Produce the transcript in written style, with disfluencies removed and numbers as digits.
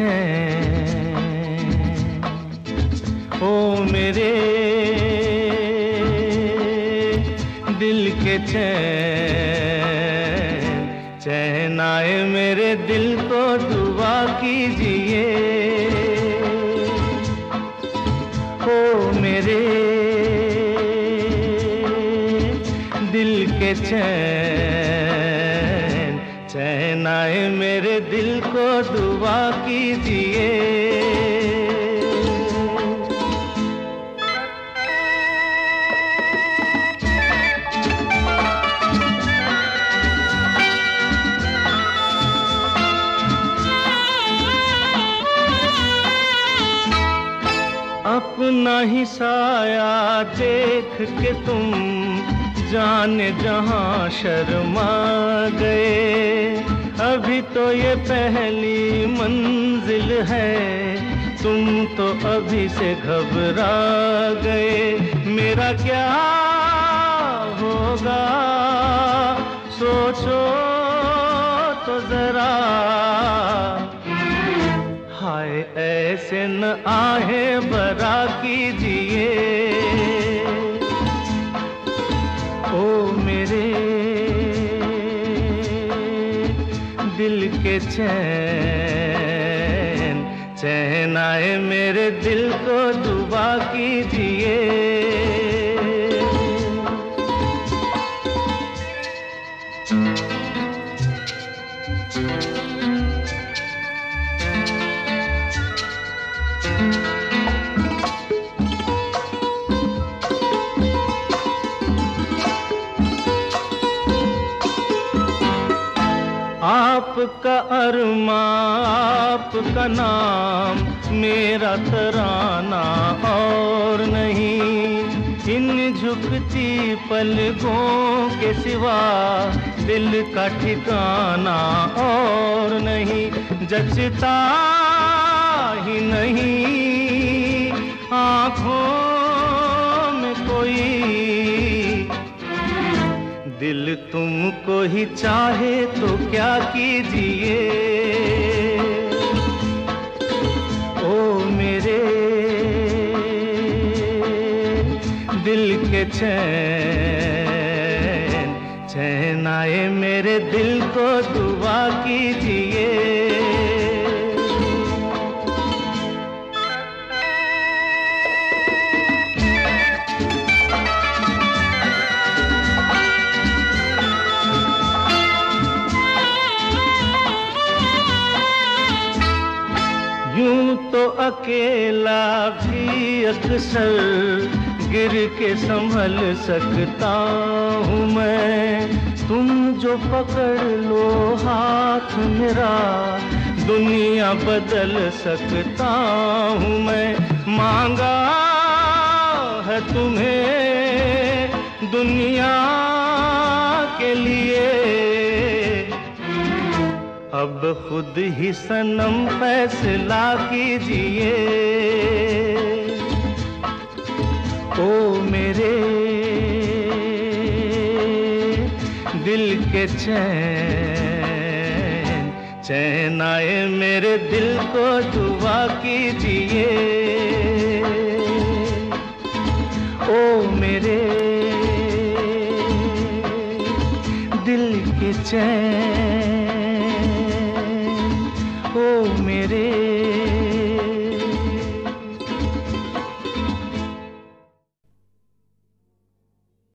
चैन, ओ मेरे दिल के चैन, चैन आए मेरे दिल को दुआ कीजिए। ओ मेरे दिल के चैन, चैन आए मेरे दिल को दुआ कीजिए। अपना ही साया देख के तुम जाने जहां शर्मा गए। अभी तो ये पहली मंजिल है, तुम तो अभी से घबरा गए। मेरा क्या होगा सोचो तो जरा, हाय ऐसे न आहे बरा कीजिए। ओ मेरे दिल के चैन, चैन आए मेरे दिल को दुआ कीजिए। आपका अरमा आपका नाम मेरा तराना और नहीं। इन झुकती पलकों के सिवा दिल का ठिकाना और नहीं। जचता ही नहीं आँखों में कोई, दिल तुमको ही चाहे तो क्या कीजिए। ओ मेरे दिल के चैन, चैन आए मेरे दिल को दुआ कीजिए। यूं तो अकेला भी अक्सर गिर के संभल सकता हूँ मैं। तुम जो पकड़ लो हाथ मेरा दुनिया बदल सकता हूँ मैं। मांगा है तुम्हें दुनिया के लिए, अब खुद ही सनम फैसला कीजिए। ओ मेरे दिल के चैन, चैन आए मेरे दिल को दुआ कीजिए। ओ मेरे दिल के चैन,